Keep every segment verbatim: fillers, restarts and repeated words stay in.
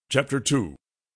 Chapter two.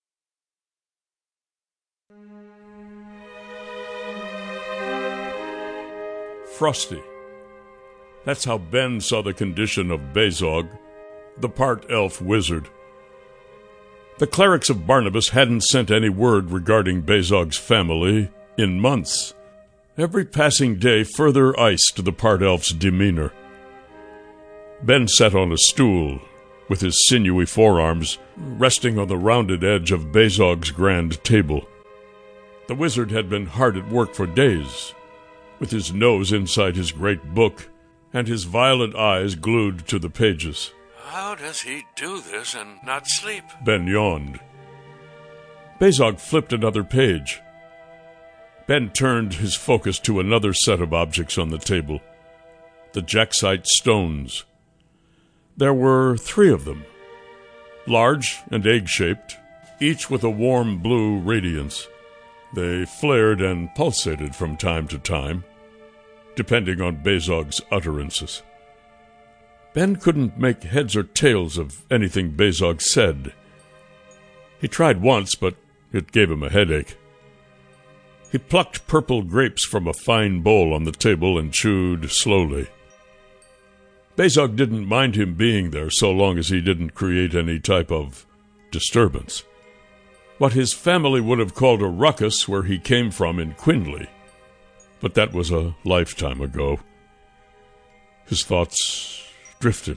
Frosty. That's how Ben saw the condition of Bezog, the part-elf wizard. The clerics of Barnabas hadn't sent any word regarding Bezog's family in months. Every passing day further iced the part-elf's demeanor. Ben sat on a stool, with his sinewy forearms resting on the rounded edge of Bezog's grand table. The wizard had been hard at work for days, with his nose inside his great book and his violet eyes glued to the pages. How does he do this and not sleep? Ben yawned. Bezog flipped another page. Ben turned his focus to another set of objects on the table, the jacksite stones. There were three of them, large and egg-shaped, each with a warm blue radiance. They flared and pulsated from time to time, depending on Bezog's utterances. Ben couldn't make heads or tails of anything Bezog said. He tried once, but it gave him a headache. He plucked purple grapes from a fine bowl on the table and chewed slowly. Bezog didn't mind him being there so long as he didn't create any type of disturbance. What his family would have called a ruckus where he came from in Quinley. But that was a lifetime ago. His thoughts drifted.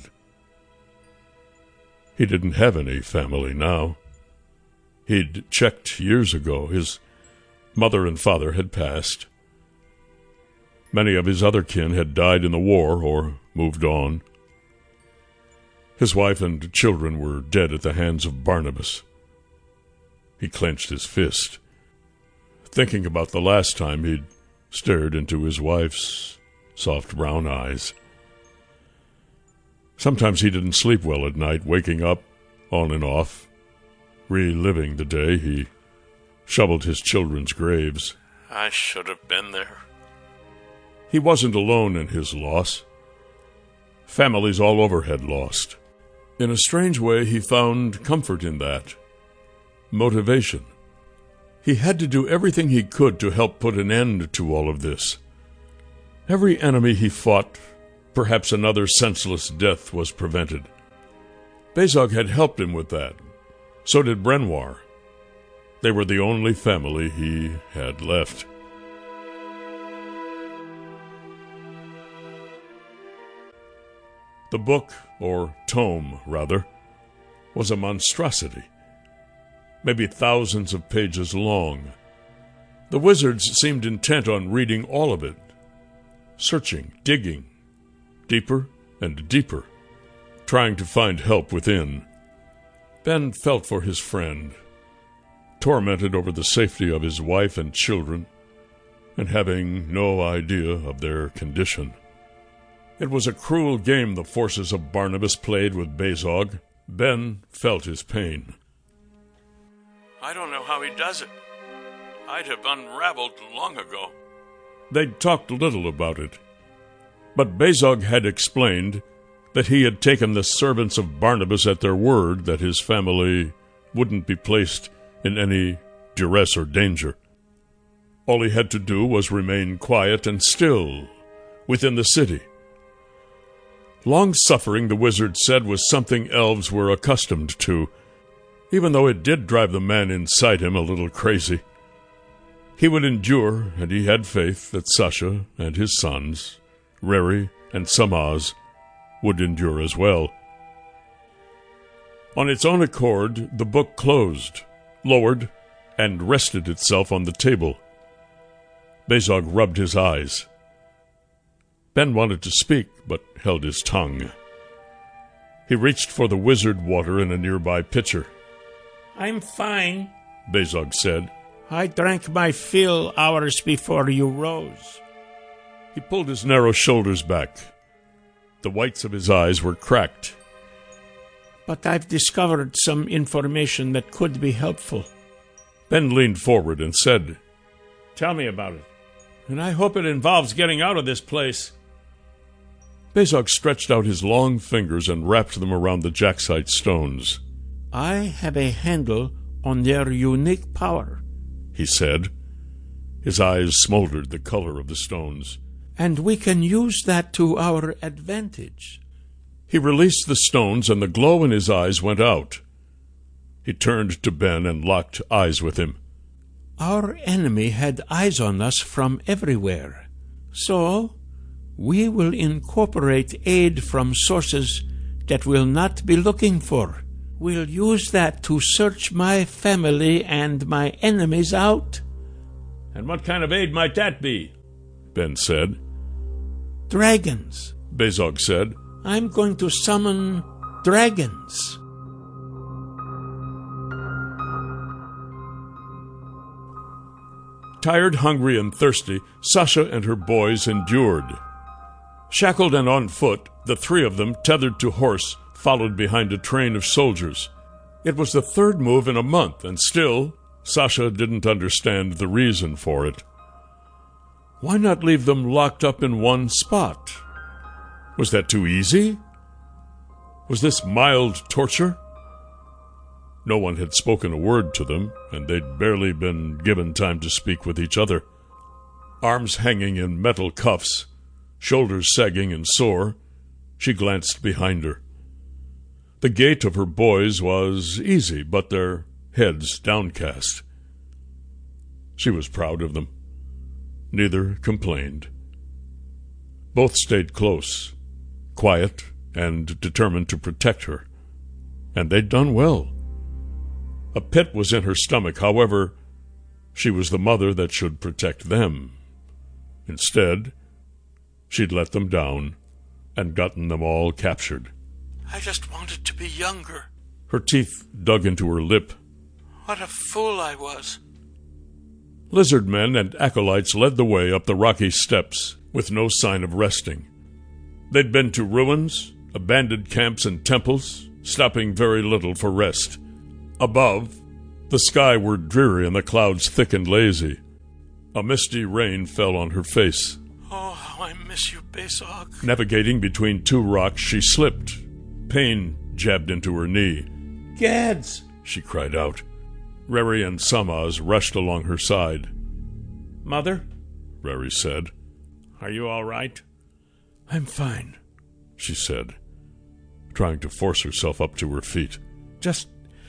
He didn't have any family now. He'd checked years ago. His mother and father had passed. Many of his other kin had died in the war or moved on. His wife and children were dead at the hands of Barnabas. He clenched his fist, thinking about the last time he'd stared into his wife's soft brown eyes. Sometimes he didn't sleep well at night, waking up on and off, reliving the day he shoveled his children's graves. I should have been there. He wasn't alone in his loss. Families all over had lost. In a strange way, he found comfort in that. Motivation. He had to do everything he could to help put an end to all of this. Every enemy he fought, perhaps another senseless death was prevented. Bezog had helped him with that. So did Brenoir. They were the only family he had left. The book, or tome, rather, was a monstrosity, maybe thousands of pages long. The wizards seemed intent on reading all of it, searching, digging, deeper and deeper, trying to find help within. Ben felt for his friend, tormented over the safety of his wife and children, and having no idea of their condition. It was a cruel game the forces of Barnabas played with Bezog. Ben felt his pain. I don't know how he does it. I'd have unraveled long ago. They'd talked little about it, but Bezog had explained that he had taken the servants of Barnabas at their word that his family wouldn't be placed in any duress or danger. All he had to do was remain quiet and still within the city. Long-suffering, the wizard said, was something elves were accustomed to, even though it did drive the man inside him a little crazy. He would endure, and he had faith that Sasha and his sons, Rary and Samaz, would endure as well. On its own accord, the book closed, lowered, and rested itself on the table. Bezog rubbed his eyes. Ben wanted to speak, but held his tongue. He reached for the wizard water in a nearby pitcher. I'm fine, Bezog said. I drank my fill hours before you rose. He pulled his narrow shoulders back. The whites of his eyes were cracked. But I've discovered some information that could be helpful. Ben leaned forward and said, Tell me about it. And I hope it involves getting out of this place. Bezog stretched out his long fingers and wrapped them around the jacksite stones. I have a handle on their unique power, he said. His eyes smoldered the color of the stones. And we can use that to our advantage. He released the stones, and the glow in his eyes went out. He turned to Ben and locked eyes with him. Our enemy had eyes on us from everywhere. So, we will incorporate aid from sources that we'll not be looking for. We'll use that to search my family and my enemies out. And what kind of aid might that be? Ben said. Dragons, Bezog said. I'm going to summon dragons. Tired, hungry, and thirsty, Sasha and her boys endured. Shackled and on foot, the three of them, tethered to horse, followed behind a train of soldiers. It was the third move in a month, and still, Sasha didn't understand the reason for it. Why not leave them locked up in one spot? Was that too easy? Was this mild torture? No one had spoken a word to them, and they'd barely been given time to speak with each other. Arms hanging in metal cuffs, shoulders sagging and sore, she glanced behind her. The gait of her boys was easy, but their heads downcast. She was proud of them. Neither complained. Both stayed close, quiet, and determined to protect her. And they'd done well. A pit was in her stomach, however, she was the mother that should protect them. Instead, she'd let them down and gotten them all captured. I just wanted to be younger. Her teeth dug into her lip. What a fool I was. Lizard men and acolytes led the way up the rocky steps with no sign of resting. They'd been to ruins, abandoned camps and temples, stopping very little for rest. Above, the sky were dreary and the clouds thick and lazy. A misty rain fell on her face. Oh, how I miss you, Bezog. Navigating between two rocks, she slipped. Pain jabbed into her knee. Gads! She cried out. Reri and Samaz rushed along her side. Mother? Reri said. Are you all right? I'm fine, she said, trying to force herself up to her feet. Just...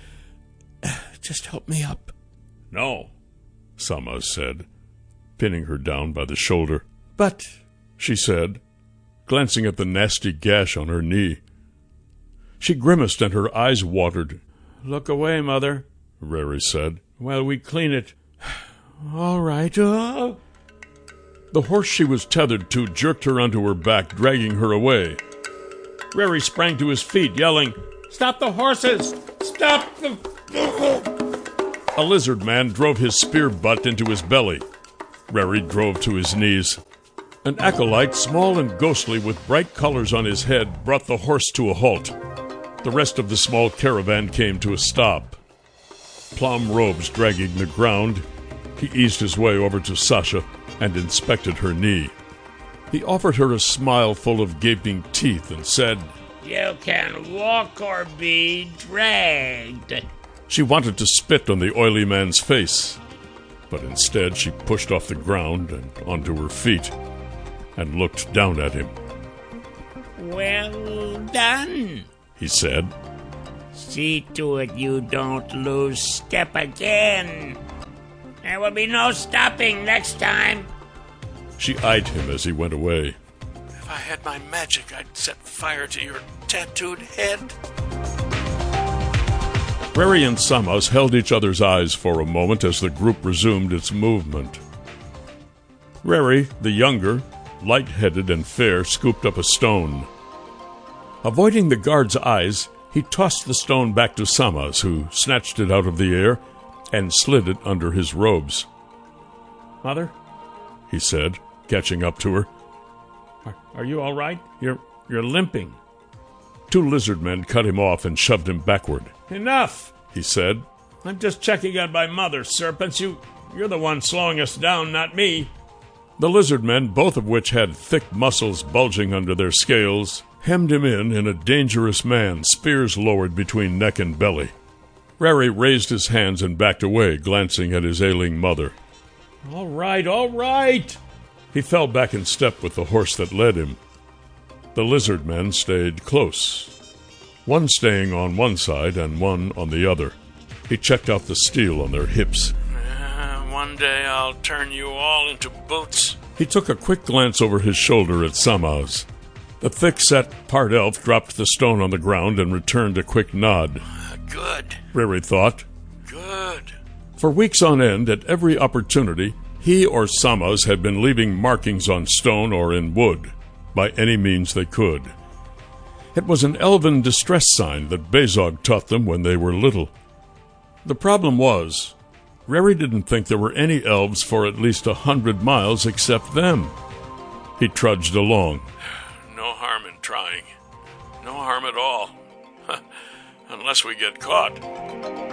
just help me up. No, Samaz said, pinning her down by the shoulder. But, she said, glancing at the nasty gash on her knee. She grimaced and her eyes watered. Look away, Mother, Reri said, while we clean it. All right. Oh. The horse she was tethered to jerked her onto her back, dragging her away. Reri sprang to his feet, yelling, "Stop the horses! Stop the..." A lizard man drove his spear butt into his belly. Reri drove to his knees. An acolyte, small and ghostly with bright colors on his head, brought the horse to a halt. The rest of the small caravan came to a stop. Plum robes dragging the ground, he eased his way over to Sasha and inspected her knee. He offered her a smile full of gaping teeth and said, "You can walk or be dragged." She wanted to spit on the oily man's face, but instead she pushed off the ground and onto her feet and looked down at him. "Well done," he said. "See to it you don't lose step again. There will be no stopping next time." She eyed him as he went away. If I had my magic, I'd set fire to your tattooed head. Reri and Samaz held each other's eyes for a moment as the group resumed its movement. Reri, the younger, light-headed and fair, scooped up a stone. Avoiding the guard's eyes, he tossed the stone back to Samaz, who snatched it out of the air and slid it under his robes. "Mother," he said, catching up to her. Are, are you all right? You're, you're limping." Two lizard men cut him off and shoved him backward. "Enough," he said. "I'm just checking on my mother, serpents. You, you're the one slowing us down, not me." The lizard men, both of which had thick muscles bulging under their scales, hemmed him in in a dangerous man, spears lowered between neck and belly. Rary raised his hands and backed away, glancing at his ailing mother. All right, all right! He fell back in step with the horse that led him. The lizard men stayed close, one staying on one side and one on the other. He checked out the steel on their hips. Uh, one day I'll turn you all into boots. He took a quick glance over his shoulder at Samaz. The thick-set part elf dropped the stone on the ground and returned a quick nod. Uh, good. Rary thought. Good. For weeks on end, at every opportunity, he or Samaz had been leaving markings on stone or in wood, by any means they could. It was an elven distress sign that Bezog taught them when they were little. The problem was, Rary didn't think there were any elves for at least a hundred miles except them. He trudged along. No harm in trying. No harm at all. Unless we get caught.